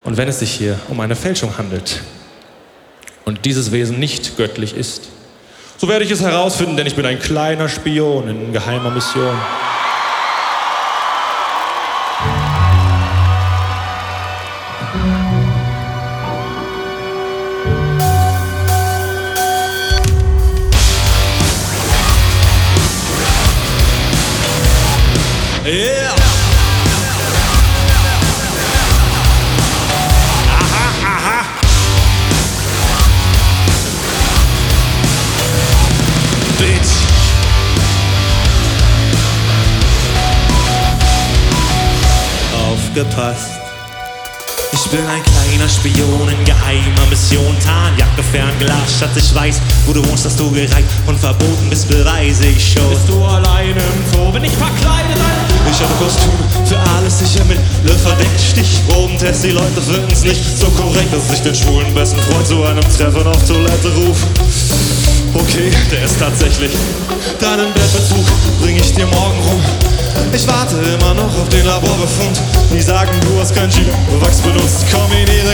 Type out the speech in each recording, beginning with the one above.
Und wenn es sich hier um eine Fälschung handelt und dieses Wesen nicht göttlich ist, so werde ich es herausfinden, denn ich bin ein kleiner Spion in geheimer Mission. Yeah! Bitch. Aufgepasst. Ich bin ein kleiner Spion in geheimer Mission. Tarnjacke, Fernglas, Schatz, ich weiß, wo du wohnst, hast du gereicht und verboten bist, beweise ich schon. Bist du alleine im Zoo, bin ich verkleidet? Ich habe Kostüm für alles, sicher mit verdeckt Stichprobentest. Die Leute finden's nicht so korrekt, dass ich den schwulen besten Freund zu einem Treffen auf Toilette ruf. Okay, der ist tatsächlich deinen Bettbezug, bring ich dir morgen rum. Ich warte immer noch auf den Laborbefund. Die sagen, du hast kein G-Wachs benutzt. Kombiniere.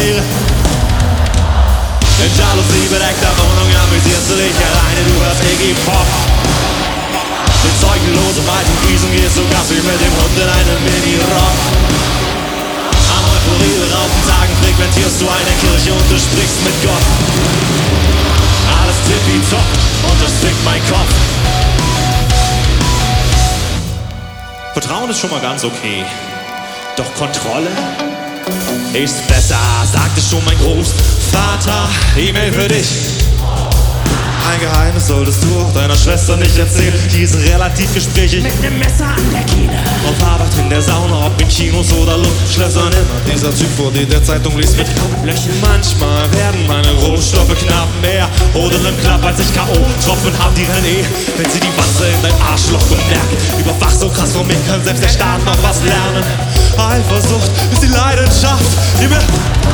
In Jalousie bedeckter Wohnung amüsierst du dich alleine, du hörst Iggy Pop. In zeugenlose weiten Wiesen gehst du Gassi mit dem Hund in einem Mini-Rock. An euphorieberaubten Tagen frequentierst du eine Kirche und du sprichst mit Gott. Alles tippitopp und das fickt mein Kopf. Vertrauen ist schon mal ganz okay, doch Kontrolle ist besser, sagte schon mein Großvater. E-Mail für dich. Ein Geheimnis solltest du auch deiner Schwester nicht erzählen. Die ist relativ gesprächig mit nem Messer an der Kehle. Auf Arbeit, in der Sauna, ob in Kinos oder Luftschlössern. Immer dieser Typ, vor dem der Zeitung liest mit Löchern. Manchmal werden meine Rohstoffe knapp mehr oder im Klapp, als ich K.O.-Tropfen hab. Die rennen wenn sie die Wanze in dein Arschloch bemerken. Überwach so krass von mir kann selbst der Staat noch was lernen. Eifersucht ist die Leidenschaft, die mir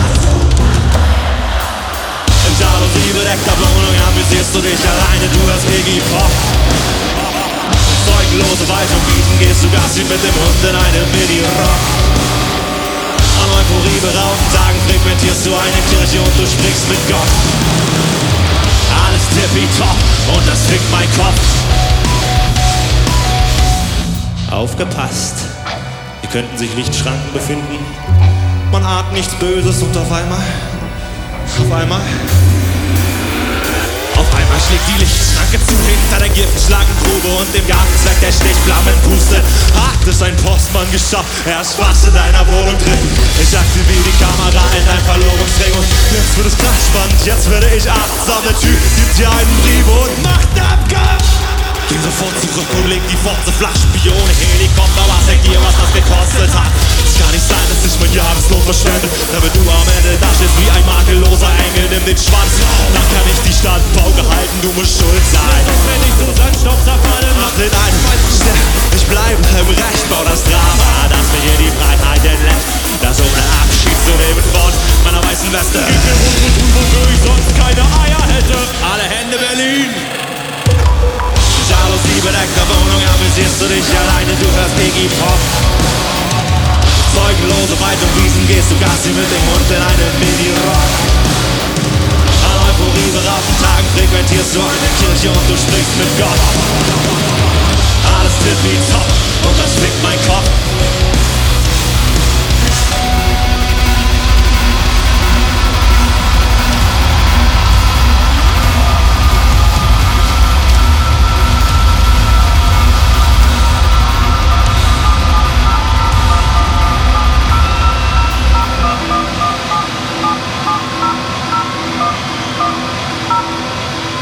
in Jalousie bedeckter Wohnung amüsierst du dich alleine, du hörst Iggy Pop. Zeugenlose Weite und Wiesen gehst du Gassi mit dem Hund in einem Mini-Rock. An euphorieberaubten Tagen frequentierst du eine Kirche und du sprichst mit Gott. Alles tippitopp und das fickt mein Kopf. Aufgepasst, hier könnten sich Lichtschranken befinden. Man ahnt nichts Böses und auf einmal schlägt die Lichtschranke zu hinter der Giftschlangengrube und dem Gartenzwerg der Stichflammen pustet. Hat es ein Postmann geschafft, er ist fast in deiner Wohnung drin. Ich aktiviere die Kamera in dein Verlobungsring und jetzt wird es krass spannend, jetzt werde ich achtsam. Der Typ gibt dir einen Brief und macht Abkampf. Geh sofort zurück und leg die Forze flach. Spione, Helikopter, was denkt ihr, was das gekostet hat? Es kann nicht sein, dass ich mein Jahreslohn verschwende, damit du am Ende da stehst wie ein makelloser Engel. Nimm den Schwanz, dann kann ich die Standpauke halten, du musst schuld sein. Wenn ich so Sandstaub zerfalle, Mach den einen Stern, ich bleibe im Recht, bau das Drama, das mir hier die Freiheit entlässt. Das ohne Abschied zu nehmen von meiner weißen Weste. gib mir Hund und tun, wofür ich sonst keine Eier hätte. Alle Hände Berlin. Jalousie bedeckter Wohnung amüsierst du dich alleine, du hörst Iggy Pop. Zeugenlose Weite und Wiesen gehst du Gassi mit dem Hund in einem Mini-Rock. An euphorieberaubten Tagen frequentierst du eine Kirche und du sprichst mit Gott. Alles tippitopp und das fickt mein Kopf.